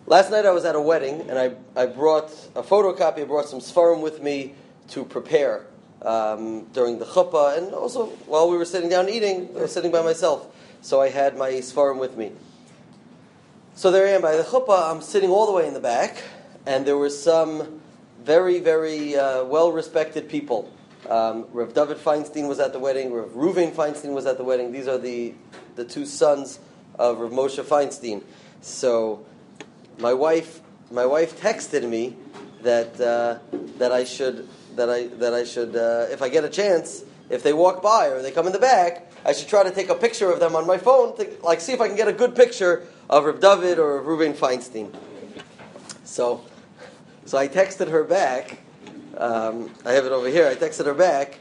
Last night I was at a wedding, and I brought a photocopy. I brought some Sfarim with me to prepare during the chuppah, and also while we were sitting down eating, I was sitting by myself, so I had my Sfarim with me. So there I am by the chuppah. I'm sitting all the way in the back, and there were some very, very well-respected people. Rav David Feinstein was at the wedding. Rav Reuven Feinstein was at the wedding. These are the two sons of Rav Moshe Feinstein. So my wife texted me that I should if I get a chance, if they walk by or they come in the back, I should try to take a picture of them on my phone to see if I can get a good picture of Rav David or Rav Reuven Feinstein. So I texted her back. I have it over here. I texted her back,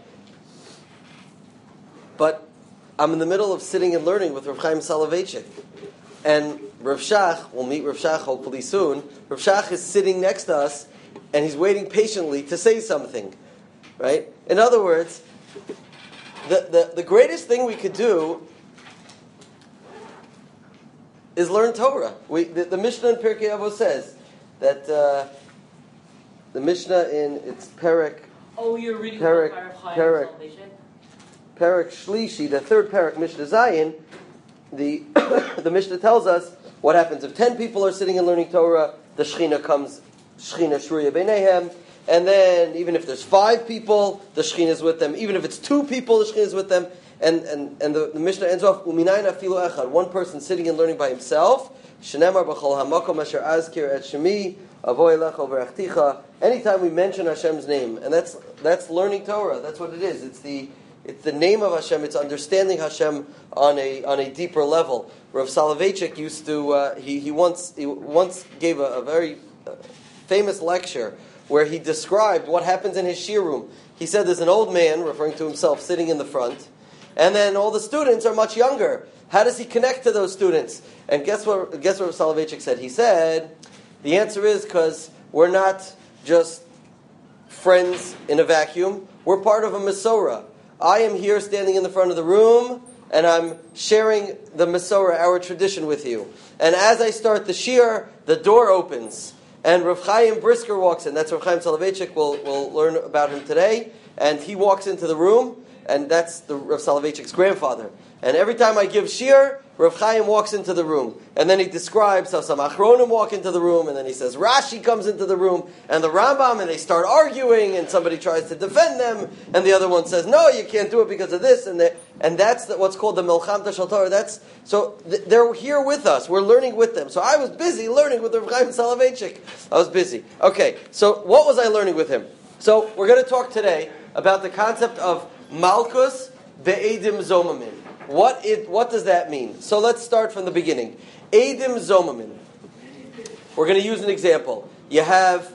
but I'm in the middle of sitting and learning with Rav Chaim Soloveitchik. And Rav Shach, we'll meet Rav Shach hopefully soon. Rav Shach is sitting next to us, and he's waiting patiently to say something, right? In other words, the greatest thing we could do is learn Torah. The Mishnah in Pirkei Avos says that the Mishnah in its Perek. Oh, you're reading Perek Shlishi, the third Perek Mishnah Zayin. The Mishnah tells us what happens if 10 people are sitting and learning Torah. The Shechina comes, Shechina Shruya Beinehem, and then even if there's 5 people, the Shechina is with them. Even if it's 2 people, the Shechina is with them. And the Mishnah ends off Uminayin afilu echad, one person sitting and learning by himself. Shenemar b'chol hamakom asher azkir et shemi avoy lecha v'rachticha. Anytime we mention Hashem's name, and that's learning Torah. That's what it is. It's the name of Hashem. It's understanding Hashem on a deeper level. Rav Soloveitchik used to he once gave a very famous lecture where he described what happens in his shiur room. He said there's an old man, referring to himself, sitting in the front, and then all the students are much younger. How does he connect to those students? And guess what Rav Soloveitchik said? He said the answer is because we're not just friends in a vacuum. We're part of a Masorah. I am here standing in the front of the room, and I'm sharing the Masorah, our tradition, with you. And as I start the shiur, the door opens, and Rav Chaim Brisker walks in. That's Rav Chaim Soloveitchik. We'll learn about him today. And he walks into the room, and that's the Rav Soloveitchik's grandfather. And every time I give shiur, Rav Chaim walks into the room. And then he describes how some Achronim walk into the room, and then he says Rashi comes into the room, and the Rambam, and they start arguing, and somebody tries to defend them, and the other one says, no, you can't do it because of this, and that's what's called the Melchamta Shel Torah. They're here with us. We're learning with them. So I was busy learning with Rav Chaim Soloveitchik. I was busy. Okay, so what was I learning with him? So we're going to talk today about the concept of Malkus Be'edim Zomamin. What does that mean? So let's start from the beginning. Edim Zomamin. We're going to use an example. You have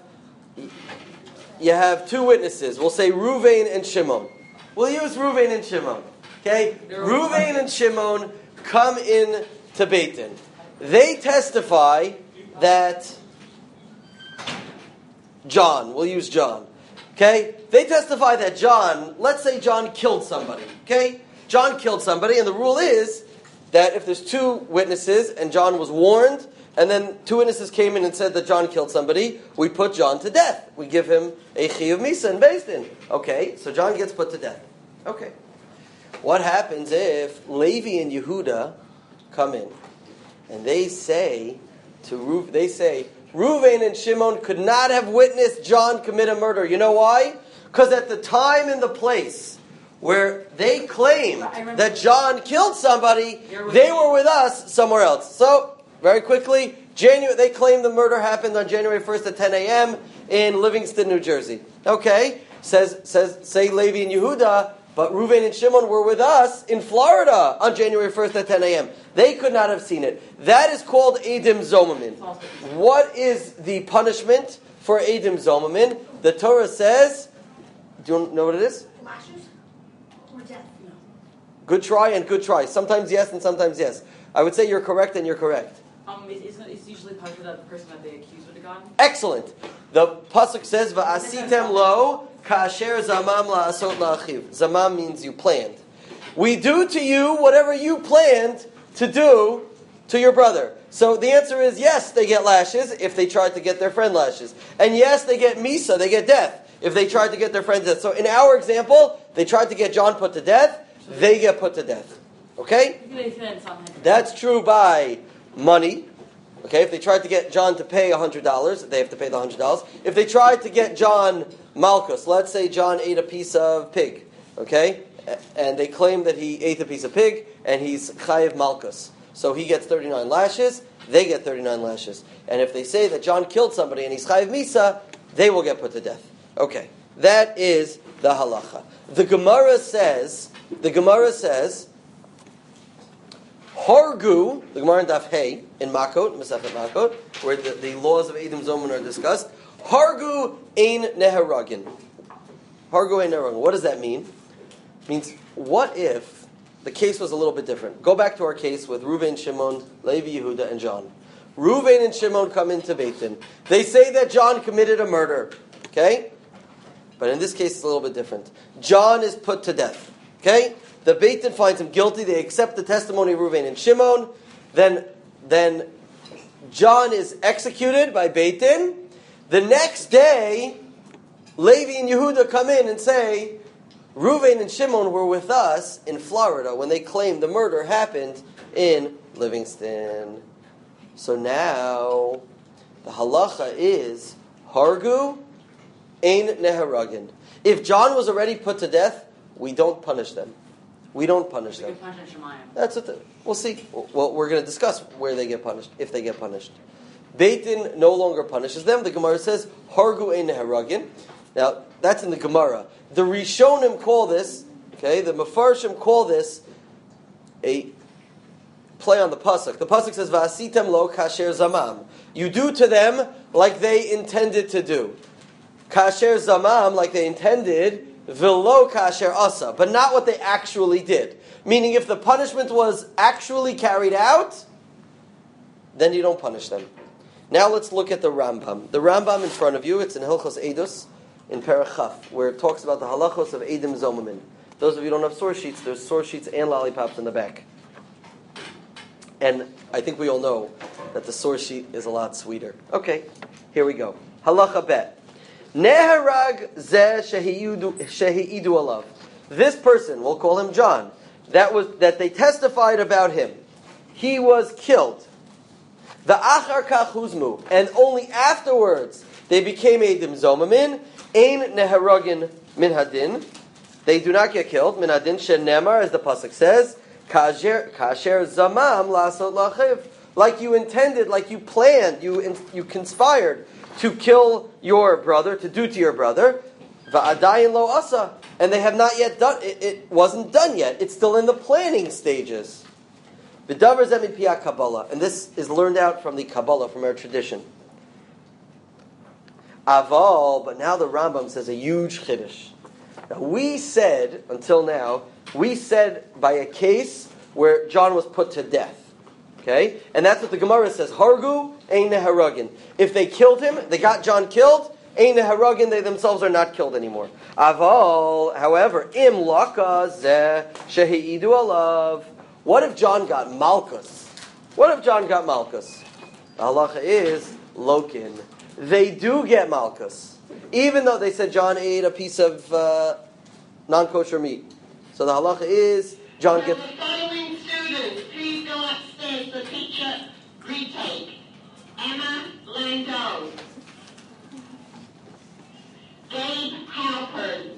2 witnesses. We'll say Ruvain and Shimon. We'll use Ruvain and Shimon. Okay? Ruvain and Shimon come in to Beit Din. They testify that John, we'll use John. Okay? They testify that John, let's say John killed somebody. Okay? John killed somebody, and the rule is that if there's 2 witnesses and John was warned, and then 2 witnesses came in and said that John killed somebody, we put John to death. We give him a chiyuv misa in Beis Din. Okay, so John gets put to death. Okay. What happens if Levi and Yehuda come in and they say Ruvain and Shimon could not have witnessed John commit a murder. You know why? Because at the time and the place where they claimed that John killed somebody, they were with us somewhere else. So, very quickly, they claim the murder happened on January 1st at 10 a.m. in Livingston, New Jersey. Okay, say Levi and Yehuda, but Reuven and Shimon were with us in Florida on January 1st at 10 a.m. They could not have seen it. That is called Edim Zomamin. What is the punishment for Edim Zomamin? The Torah says, do you know what it is? Good try and good try. Sometimes yes and sometimes yes. I would say you're correct and you're correct. It's usually punishment that the person that they accuse would have gotten. Excellent. The pasuk says, "Va'asitem lo ka'asher zamam la'asot la'achiv." Zamam means you planned. We do to you whatever you planned to do to your brother. So the answer is yes, they get lashes if they tried to get their friend lashes. And yes, they get misa, they get death if they tried to get their friend death. So in our example, they tried to get John put to death, they get put to death. Okay? That's true by money. Okay, if they tried to get John to pay $100, they have to pay the $100. If they tried to get John Malchus, let's say John ate a piece of pig, okay? And they claim that he ate a piece of pig, and he's Chayiv Malchus. So he gets 39 lashes, they get 39 lashes. And if they say that John killed somebody and he's Chayiv Misa, they will get put to death. Okay, that is the halacha. The Gemara says, Hargu, the Gemara in Daf Hey, in Makot, Masechet Makot, where the laws of Edom Zoman are discussed, Hargu ein neharagin. Hargu ein neharagin. What does that mean? It means, what if the case was a little bit different? Go back to our case with Reuven, Shimon, Levi, Yehuda, and John. Reuven and Shimon come into Beit Din. They say that John committed a murder. Okay? But in this case, it's a little bit different. John is put to death. Okay? The Beit Din finds him guilty. They accept the testimony of Reuven and Shimon. Then John is executed by Beit Din. The next day, Levi and Yehuda come in and say, Reuven and Shimon were with us in Florida when they claimed the murder happened in Livingston. So now, the halacha is, Hargu ein neharagin. If John was already put to death, we don't punish them. We don't punish them. That's what we'll see. Well, we're going to discuss where they get punished, if they get punished. Beit Din no longer punishes them. The Gemara says, Hargu ein neharagin. Now, that's in the Gemara. The Rishonim call this, okay, the Mefarshim call this a play on the Pasuk. The Pasuk says, Va'asitem lo kasher zamam. You do to them like they intended to do. Kasher zamam, like they intended, velo kasher asa, but not what they actually did. Meaning if the punishment was actually carried out, then you don't punish them. Now let's look at the Rambam. The Rambam in front of you, it's in Hilchos Eidos, in Perach Chaf, where it talks about the halachos of Edom Zomamin. Those of you who don't have source sheets, there's source sheets and lollipops in the back. And I think we all know that the source sheet is a lot sweeter. Okay, here we go. Halacha bet. Neharag zeh shehi'idu alav. This person, we'll call him John, that they testified about him. He was killed. The achar kach huzmu, and only afterwards they became Edom Zomamin. Ein neharagin min hadin. They do not get killed. Min hadin shenemar, as the pasuk says, kasher zamam lasot lachiv. Like you intended, like you planned, you conspired to kill your brother, to do to your brother. Va'adayin lo asa, and they have not yet done. It wasn't done yet. It's still in the planning stages. V'davar zeh mipiyah Kabbalah, and this is learned out from the Kabbalah, from our tradition. Aval, but now the Rambam says a huge chiddush. Now we said, until now, by a case where John was put to death. Okay? And that's what the Gemara says. Hargu ein neharagin. If they killed him, they got John killed, ein neharagin, they themselves are not killed anymore. Aval, however, im laka zeh shehi'idu alav. What if John got Malchus? The halacha is lokin. They do get Malchus, even though they said John ate a piece of non-kosher meat. So the halacha is John gets. The following students, please go upstairs. The teacher retake. Emma Lando, Gabe Halpern,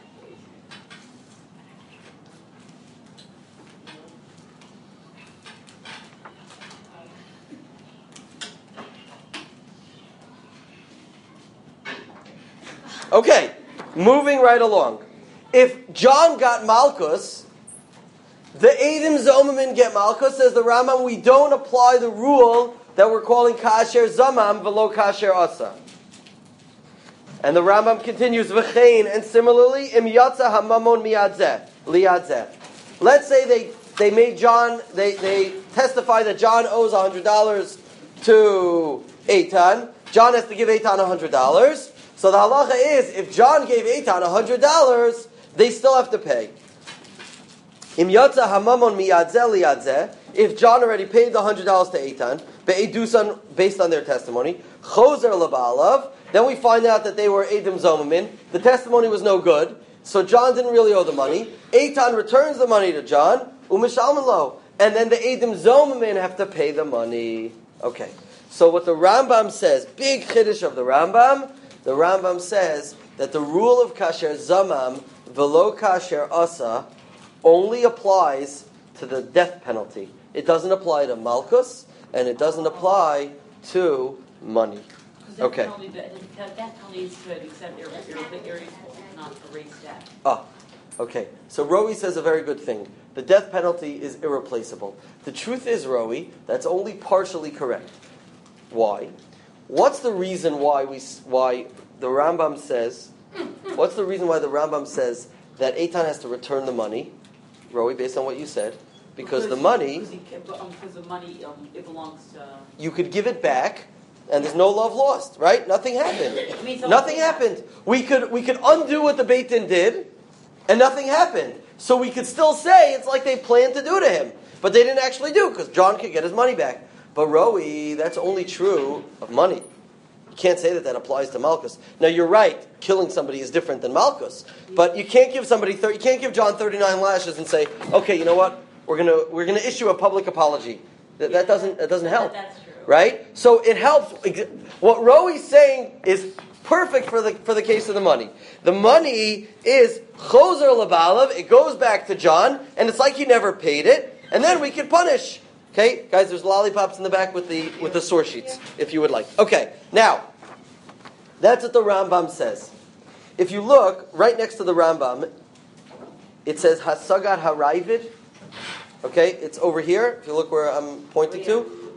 Okay, moving right along. If John got Malchus, the Edom Zomamin get Malchus, says the Rambam, we don't apply the rule that we're calling kasher zamam velo kasher asa. And the Rambam continues, v'chein, and similarly, im yatsa hamamon miyadzeh, liyadzeh. Let's say they made John, they testify that John owes $100 to Eitan. John has to give Eitan $100. So the halacha is, if John gave Eitan $100, they still have to pay. Im yatsa hamamon miyadzeh liyadzeh. if John already paid the $100 to Eitan, be'edusan, based on their testimony, chozer leba'alav, then we find out that they were Edim Zomamin. The testimony was no good, so John didn't really owe the money. Eitan returns the money to John, u'mishalman lo, and then the Edim Zomamin have to pay the money. Okay, so what the Rambam says, big chiddush of the Rambam says that the rule of kasher zamam velo kasher asa only applies to the death penalty. It doesn't apply to malchus, and it doesn't apply to money. Okay. Death penalty is good, except not erase death. Okay. So Rowie says a very good thing. The death penalty is irreplaceable. The truth is, Rowie, that's only partially correct. Why? What's the reason why the Rambam says? What's the reason why the Rambam says that Eitan has to return the money, Rowie, based on what you said? Because the money, it belongs to. You could give it back, and there's no love lost, right? Nothing happened. Nothing happened. We could undo what the Beit Din did, and nothing happened. So we could still say it's like they planned to do to him, but they didn't actually do, because John could get his money back. But Rowie, that's only true of money. You can't say that applies to Malchus. Now you're right, killing somebody is different than Malchus, but you can't give you can't give John 39 lashes and say, okay, you know what? We're gonna issue a public apology. That doesn't help. That's true. Right? So it helps. What Rowi's saying is perfect for the case of the money. The money is chozer lebalav. It goes back to John, and it's like he never paid it. And then we can punish. Okay, guys. There's lollipops in the back with the source sheets, if you would like. Okay, now that's what the Rambam says. If you look right next to the Rambam, it says Hasagat Haravid. Okay, it's over here. If you look where I'm pointing to.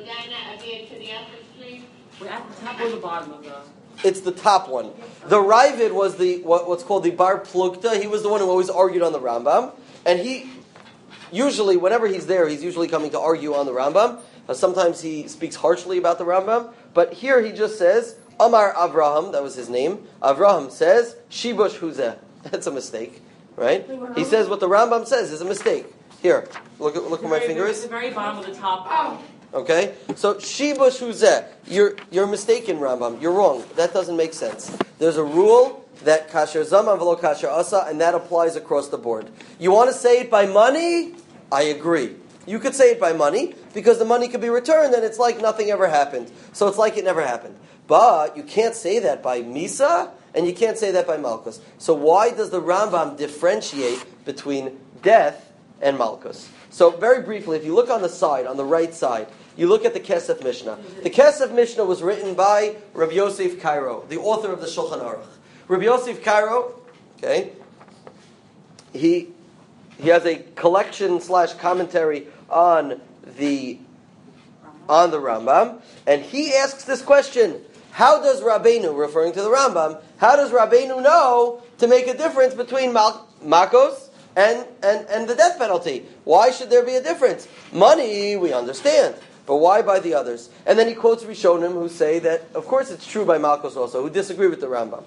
We're at the top or the bottom of the. It's the top one. The Ravid was what's called the Bar Plugta. He was the one who always argued on the Rambam, and he usually, whenever he's there, he's usually coming to argue on the Rambam. Sometimes he speaks harshly about the Rambam, but here he just says Amar Avraham. That was his name. Avraham says Shibush Huzeh. That's a mistake, right? He says what the Rambam says is a mistake. Here, look where my finger is. It's the very bottom of the top. Okay, so Shibush Huzeh, you're mistaken, Rambam. You're wrong. That doesn't make sense. There's a rule that kasher zaman v'lo kasher asa, and that applies across the board. You want to say it by money? I agree. You could say it by money because the money could be returned, and it's like nothing ever happened. So it's like it never happened. But you can't say that by Misa, and you can't say that by Malchus. So why does the Rambam differentiate between death and Malchus? So very briefly, if you look on the side, on the right side, you look at the Kesef Mishnah. The Kesef Mishnah was written by Rabbi Yosef Cairo, the author of the Shulchan Aruch. Rabbi Yosef Cairo, okay, he has a collection / commentary on the Rambam, and he asks this question: how does Rabbeinu, referring to the Rambam, how does Rabbeinu know to make a difference between Malchus and the death penalty? Why should there be a difference? Money, we understand, but why by the others? And then he quotes Rishonim who say that, of course it's true by Malchus also, who disagree with the Rambam.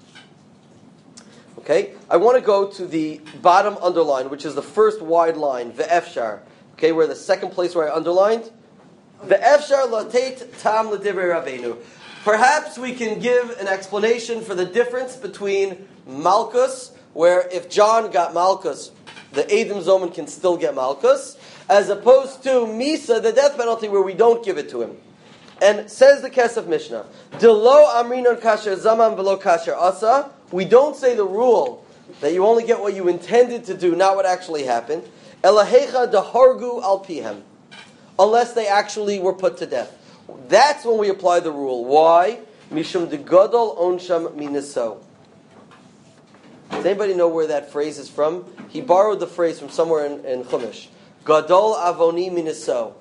Okay, I want to go to the bottom underline, which is the first wide line, ve'efshar. Okay, where the second place where I underlined, ve'efshar latet tam l'divrei Rabbeinu. Perhaps we can give an explanation for the difference between Malchus, where if John got Malchus, the Edim Zoman can still get Malchus, as opposed to Misa, the death penalty, where we don't give it to him. And says the Kesef Mishnah, Delo amrinon kasher zaman velo kasher asa. We don't say the rule that you only get what you intended to do, not what actually happened. Elahecha dahargu al pihem, unless they actually were put to death. That's when we apply the rule. Why? Mishum de gadol onsham minaso. Does anybody know where that phrase is from? He borrowed the phrase from somewhere in Chumash. Gadol avoni minaso.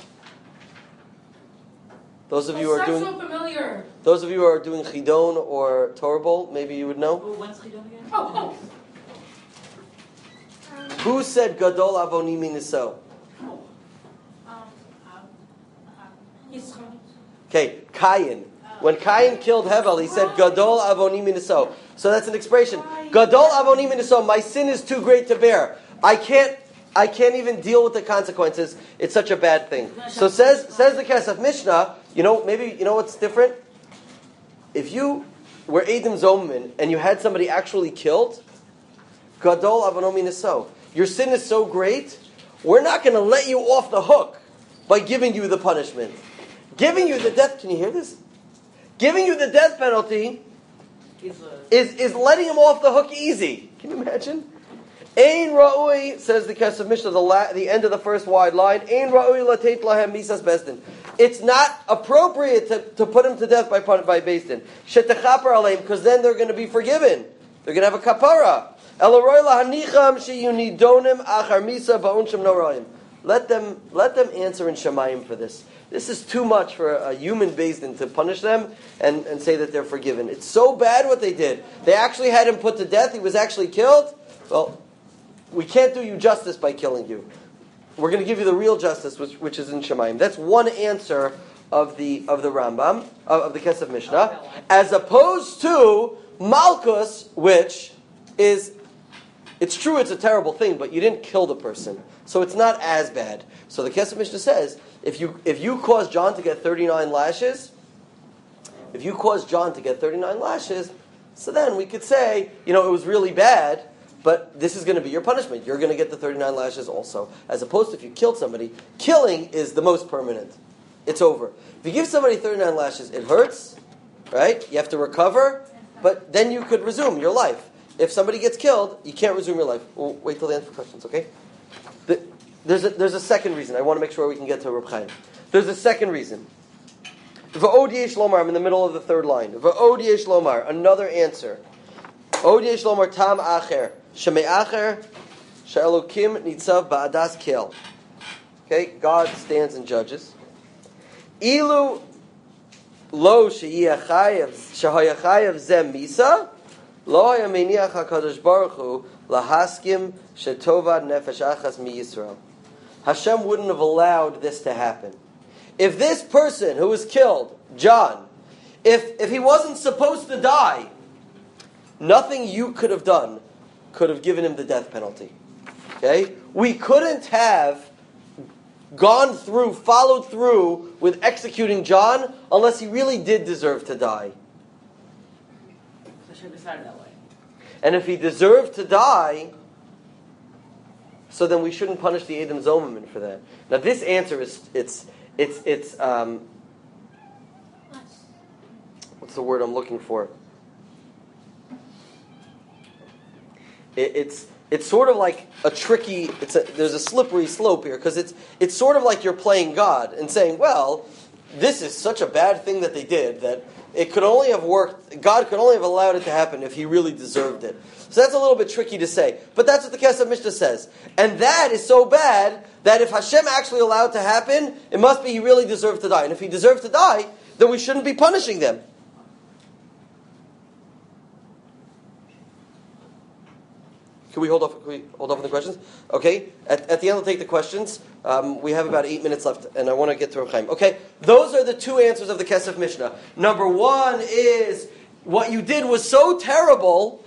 Those of you who are doing so familiar. Those of you who are doing Chidon or Torah Bowl, maybe you would know. When's Chidon again? Who said Gadol avoni minaso? Okay, Cain. When Cain killed Hevel, he said Gadol avoni minaso. So that's an expression. Gadol avoni minaso. My sin is too great to bear. I can't I can't even deal with the consequences. It's such a bad thing. So says the Kesef Mishnah, maybe what's different? If you were Eidim Zomim and you had somebody actually killed, Gadol Avonomi Niso, your sin is so great, we're not going to let you off the hook by giving you the punishment. Giving you the death, can you hear this? Giving you the death penalty is letting him off the hook easy. Can you imagine? Ein ra'ui, says the Kesef Mishnah, the end of the first wide line, Ein ra'ui lateit lahem misas besdin. It's not appropriate to put him to death by Beis Din. Shetechaper aleim, because then they're going to be forgiven. They're going to have a kapara. Elaroy lahanicham sheyunidonim achar misa ba'unshim noraim. Let them answer in Shemayim for this. This is too much for a human Beis Din to punish them and say that they're forgiven. It's so bad what they did. They actually had him put to death. He was actually killed. Well, we can't do you justice by killing you. We're going to give you the real justice, which is in Shemayim. That's one answer of the Rambam, of the Kesef Mishnah, as opposed to Malkus, which is, it's true it's a terrible thing, but you didn't kill the person, so it's not as bad. So the Kesef Mishnah says, if you cause John to get 39 lashes, so then we could say, it was really bad, but this is going to be your punishment. You're going to get the 39 lashes also. As opposed to if you killed somebody, killing is the most permanent. It's over. If you give somebody 39 lashes, it hurts, right? You have to recover, but then you could resume your life. If somebody gets killed, you can't resume your life. We'll wait till the end for questions, okay? There's a second reason. I want to make sure we can get to Reb Chaim. There's a second reason. V'od yesh lomar, I'm in the middle of the third line. V'od yesh lomar, another answer. Od yesh lomar tam acher. Shemei acher, she'elokim nitzav ba'adas kel. Okay, God stands and judges. Ilu lo shehayachayev zem misa, lo hayameniach HaKadosh Baruch Hu lahaskim shetovad nefesh achas mi Yisrael. Hashem wouldn't have allowed this to happen. If this person who was killed, John, if he wasn't supposed to die, nothing you could have done could have given him the death penalty. Okay? We couldn't have followed through with executing John unless he really did deserve to die. So should have decided that way. And if he deserved to die, so then we shouldn't punish the Eidim Zomim for that. Now this answer is what's the word I'm looking for? It's sort of like a tricky. There's a slippery slope here because it's sort of like you're playing God and saying, well, this is such a bad thing that they did that it could only have worked. God could only have allowed it to happen if He really deserved it. So that's a little bit tricky to say, but that's what the Kesef Mishnah says, and that is so bad that if Hashem actually allowed it to happen, it must be He really deserved to die, and if He deserved to die, then we shouldn't be punishing them. Can we hold off on the questions? Okay. At the end, we'll take the questions. We have about 8 minutes left, and I want to get to Reb Chaim. Okay. Those are the two answers of the Kesef Mishnah. Number one is, what you did was so terrible.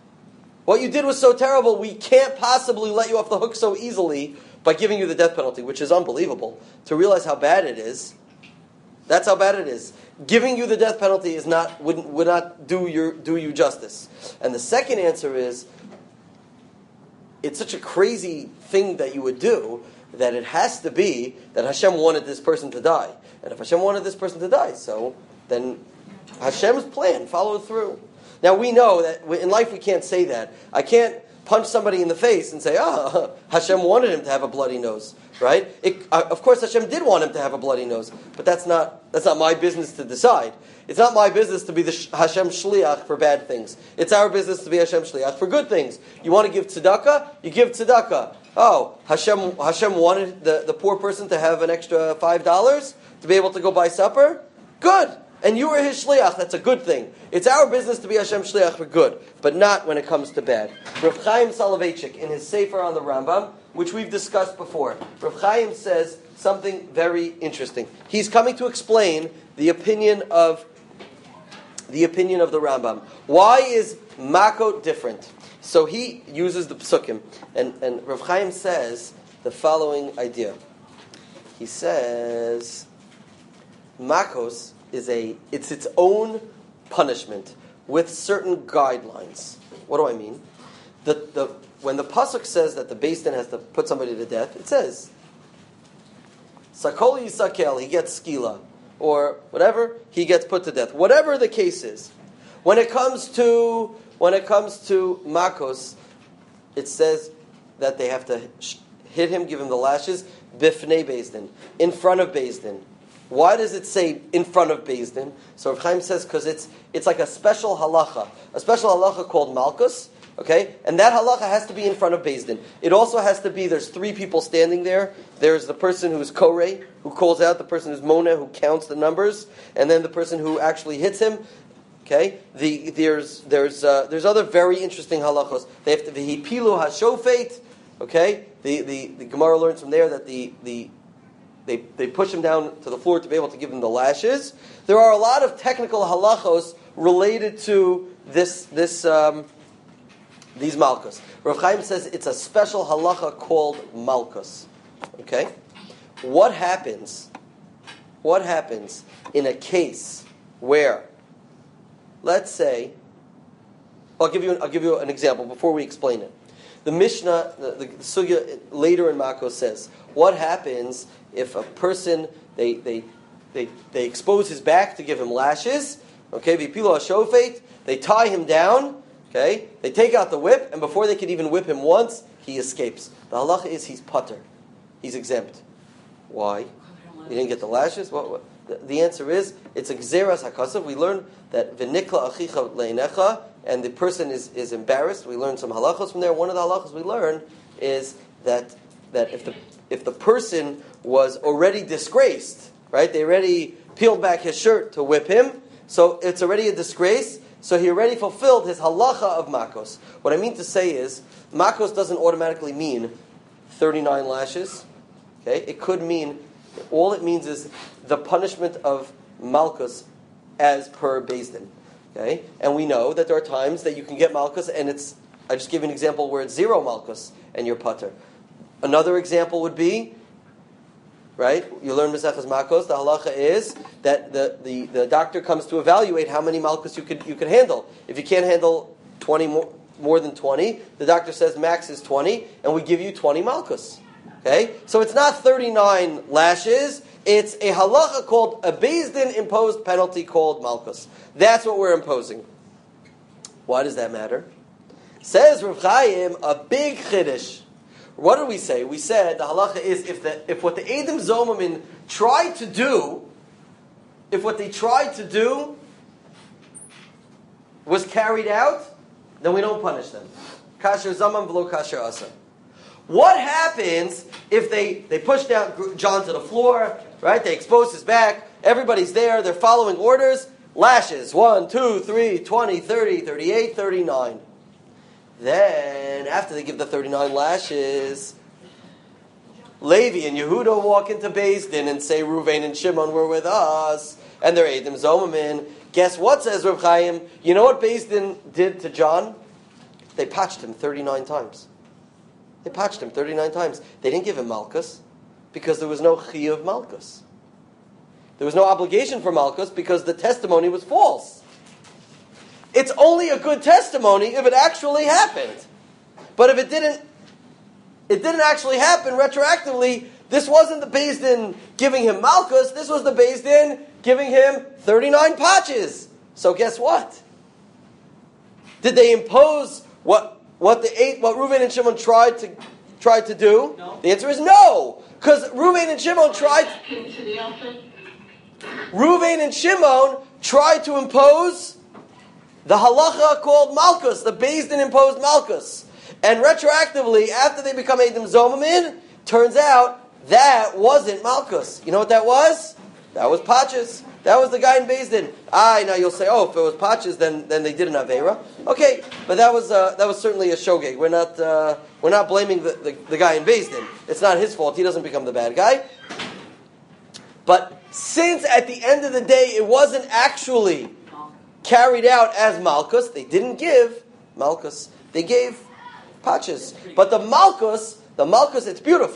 We can't possibly let you off the hook so easily by giving you the death penalty, which is unbelievable. To realize how bad it is, that's how bad it is. Giving you the death penalty would not do you justice. And the second answer is, it's such a crazy thing that you would do that it has to be that Hashem wanted this person to die. And if Hashem wanted this person to die, so then Hashem's plan followed through. Now we know that in life we can't say that. I can't punch somebody in the face and say, Hashem wanted him to have a bloody nose, right? Of course Hashem did want him to have a bloody nose, but that's not my business to decide. It's not my business to be the Hashem shliach for bad things. It's our business to be Hashem shliach for good things. You want to give tzedakah? You give tzedakah. Oh, Hashem wanted the poor person to have an extra $5 to be able to go buy supper? Good. And you were his shliach. That's a good thing. It's our business to be Hashem shliach for good, but not when it comes to bad. Rav Chaim Soloveitchik, in his Sefer on the Rambam, which we've discussed before, Rav Chaim says something very interesting. He's coming to explain the opinion of the Rambam. Why is Makot different? So he uses the Psukim, and Rav Chaim says the following idea. He says, Makos it's its own punishment with certain guidelines. What do I mean? When the pasuk says that the Beis Din has to put somebody to death, it says, Sakol Yisakel, he gets skila, or whatever, he gets put to death. Whatever the case is. When it comes to Makos, it says that they have to hit him, give him the lashes, bifnei Beis Din, in front of Beis Din. Why does it say in front of Beis Din? So Rav Chaim says because it's like a special halacha called Malkus, okay? And that halacha has to be in front of Beis Din. It also has to be, there's three people standing there. There's the person who's koreh, who calls out, the person who's moneh, who counts the numbers, and then the person who actually hits him. Okay, there's other very interesting halachos. They have to be hipilu hashofet. Okay, the Gemara learns from there that they push him down to the floor to be able to give him the lashes. There are a lot of technical halachos related to these malchus. Rav Chaim says it's a special halacha called malchus. Okay, what happens in a case where, let's say, I'll give you an example before we explain it. The Mishnah, the Sugya later in Makos says, what happens if a person they expose his back to give him lashes? Okay, v'pilo hashofet, they tie him down. Okay, they take out the whip, and before they can even whip him once, he escapes. The halacha is he's pater, he's exempt. Why? He didn't get the lashes. What? The answer is it's a gzeras hakasav. We learn that v'nikla achicha leinecha, and the person is embarrassed. We learn some halachos from there. One of the halachos we learn is that if the person was already disgraced, right? They already peeled back his shirt to whip him, so it's already a disgrace. So he already fulfilled his halacha of makos. What I mean to say is, makos doesn't automatically mean 39 lashes. Okay, it could mean, all it means is the punishment of malchus as per Beis Din. Okay, and we know that there are times that you can get malchus, and I just give you an example where it's 0 malchus and you're pater. Another example would be, right? You learn Maseches Makos. The halacha is that the doctor comes to evaluate how many malchus you could handle. If you can't handle 20 more than 20, the doctor says max is 20, and we give you 20 malchus. Okay, so it's not 39 lashes. It's a halacha called a Beis Din imposed penalty called malchus. That's what we're imposing. Why does that matter? Says Rav Chaim, a big chiddush. What did we say? We said the halacha is if what the Eidim Zomim tried to do, if what they tried to do was carried out, then we don't punish them. Kasher Zaman v'lo kasher asa. What happens if they push down John to the floor, right? They expose his back, everybody's there, they're following orders, lashes, 1, 2, 3, 20, 30, 38, 39. Then, after they give the 39 lashes, Levi and Yehuda walk into Beis Din and say, Ruvain and Shimon were with us, and they're Eidim Zomim. Guess what, says Rav Chaim? You know what Beis Din did to John? They patched him 39 times. They patched him 39 times. They didn't give him Malchus, because there was no Chiyuv Malchus. There was no obligation for Malchus, because the testimony was false. It's only a good testimony if it actually happened. But if it didn't actually happen retroactively, this wasn't the Beis Din giving him Malchus, this was the Beis Din giving him 39 patches. So guess what? Did they impose what Reuven and Shimon tried to do? No. The answer is no. Because Reuven and Shimon tried to impose the halacha called Malchus, the Beis Din imposed Malchus. And retroactively, after they become Eidim Zomim, turns out that wasn't Malchus. You know what that was? That was Patches. That was the guy in Beis Din. Now you'll say, if it was Patches, then they did an Aveira. Okay, but that was certainly a shogeg. We're not blaming the guy in Beis Din. It's not his fault. He doesn't become the bad guy. But since at the end of the day, it wasn't actually carried out as Malchus, they didn't give Malchus. They gave Patches. But the Malchus, it's beautiful.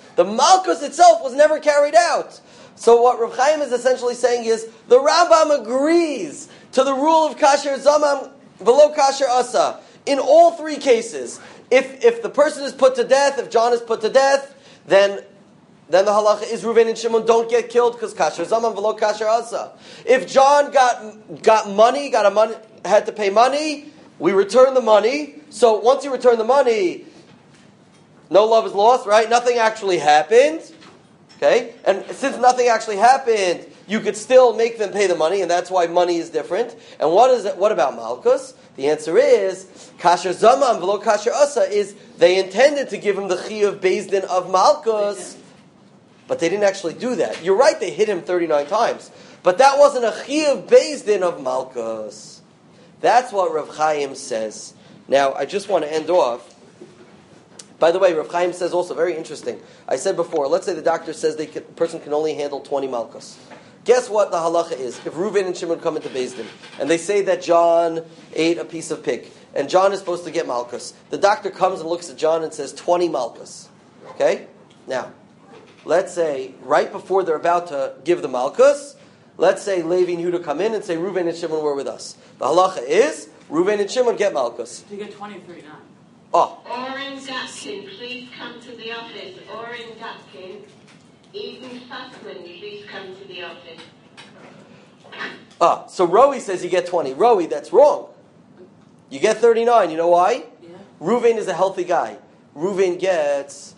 The Malkus itself was never carried out. So what Rav Chaim is essentially saying is, the Rambam agrees to the rule of Kasher Zamam V'lo Kasher Asa. In all three cases, if the person is put to death, if John is put to death, then the halacha is Reuven and Shimon don't get killed because Kasher Zaman V'lo Kasher Asa. If John got money, had to pay money, we return the money. So once you return the money, no love is lost, right? Nothing actually happened. Okay? And since nothing actually happened, you could still make them pay the money, and that's why money is different. And what about Malkus? The answer is, Kasher Zaman V'lo Kasher Asa is, they intended to give him the Chiyuv Beis Din of Malkus, but they didn't actually do that. You're right, they hit him 39 times. But that wasn't a Chiyuv Beis Din of Malkus. That's what Rav Chaim says. Now, I just want to end off. By the way, Rav Chaim says also, very interesting. I said before, let's say the doctor says the person can only handle 20 Malkus. Guess what the halacha is? If Reuven and Shimon come into Beis Din, and they say that John ate a piece of pig, and John is supposed to get Malkus, the doctor comes and looks at John and says 20 Malkus. Okay? Now, let's say, right before they're about to give the Malkus, let's say Levi and Yehuda come in and say Reuven and Shimon were with us. The halacha is, Reuven and Shimon get Malkus. You get 20 or 39. Oh. Oren Gatkin, please come to the office. Oren Gatkin. Eden Sussman, please come to the office. So Roi says you get 20. Roi, that's wrong. You get 39. You know why? Yeah. Reuven is a healthy guy. Reuven gets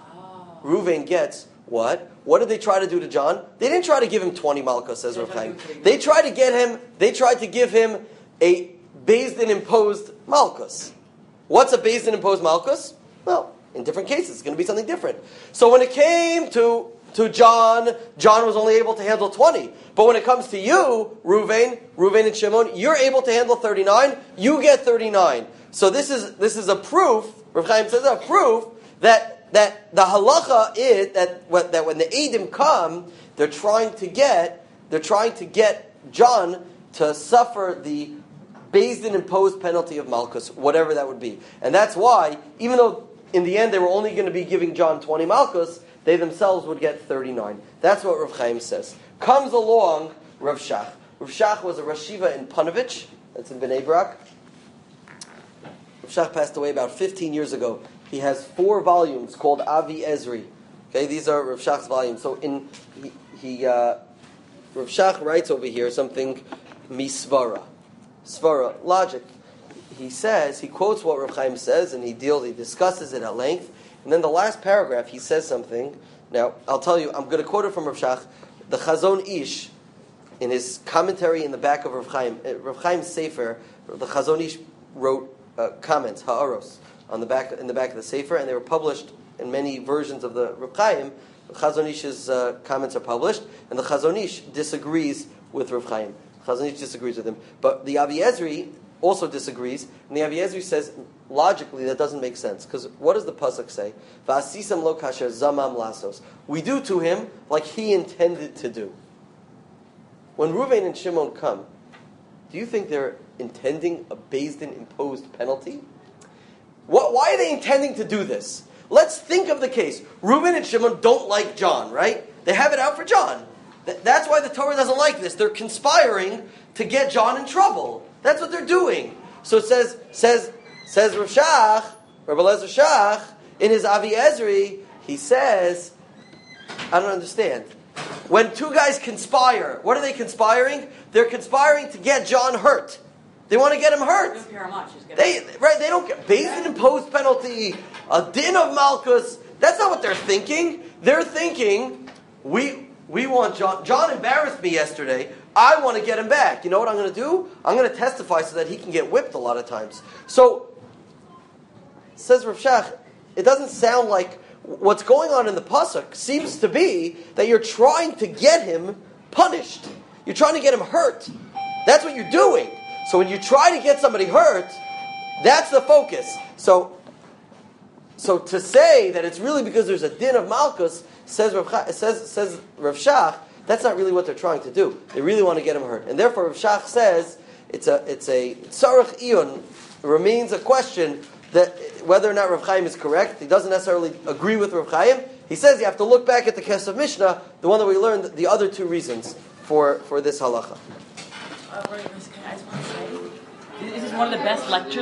what? What did they try to do to John? They didn't try to give him 20 Malkus, says Rav Chaim. They tried to give him a Beis Din imposed Malkus. What's a Beis Din imposed Malkus? Well, in different cases, it's going to be something different. So when it came to John was only able to handle 20. But when it comes to you, Reuven and Shimon, you're able to handle 39. You get 39. So this is a proof. Rav Chaim says a proof that the halacha is that when the Eidim come, they're trying to get John to suffer the Beis Din imposed penalty of Malkus, whatever that would be. And that's why, even though in the end they were only going to be giving John 20 Malkus, they themselves would get 39. That's what Rav Chaim says. Comes along Rav Shach. Rav Shach was a Rashiva in Panovich, that's in Bnei Brak. Rav Shach passed away about 15 years ago. He has 4 volumes called Avi Ezri. Okay, these are Rav Shach's volumes. So Rav Shach writes over here something misvara. Svara, logic. He quotes what Rav Chaim says, and he discusses it at length. And then the last paragraph, he says something. Now, I'll tell you, I'm going to quote it from Rav Shach. The Chazon Ish, in his commentary in the back of Rav Chaim's Sefer, the Chazon Ish wrote comments, ha'aros, in the back of the Sefer, and they were published in many versions of the Rav Chaim. The Chazon Ish's comments are published, and the Chazon Ish disagrees with Rav Chaim. Chazon Ish disagrees with him. But the Avi Ezri also disagrees, and the Avi Ezri says, logically, that doesn't make sense. Because what does the pasuk say? V'asisam lo kasher zamam lasos. We do to him like he intended to do. When Reuven and Shimon come, do you think they're intending a Beis Din imposed penalty? Why are they intending to do this? Let's think of the case. Reuven and Shimon don't like John, right? They have it out for John. That's why the Torah doesn't like this. They're conspiring to get John in trouble. That's what they're doing. So it says Rav Shach, Rabbi Eliezer Shach, in his Avi Ezri, he says, I don't understand. When 2 guys conspire, what are they conspiring? They're conspiring to get John hurt. They want to get him hurt. They don't care how much. They don't get Beis Din imposed penalty, a din of Malkus. That's not what they're thinking. They're thinking, we want John. John embarrassed me yesterday. I want to get him back. You know what I'm going to do? I'm going to testify so that he can get whipped a lot of times. So, says Rav Shach, it doesn't sound like what's going on in the pasuk seems to be that you're trying to get him punished. You're trying to get him hurt. That's what you're doing. So when you try to get somebody hurt, that's the focus. So to say that it's really because there's a din of Malkus, says Rav Shach, that's not really what they're trying to do. They really want to get him hurt. And therefore Rav Shach says it's a tzarech iyun, remains a question that whether or not Rav Chaim is correct. He doesn't necessarily agree with Rav Chaim. he says you have to look back at the Kesef Mishnah, the one that we learned, the other two reasons for this halacha. Can I just want to say, this is one of the best lectures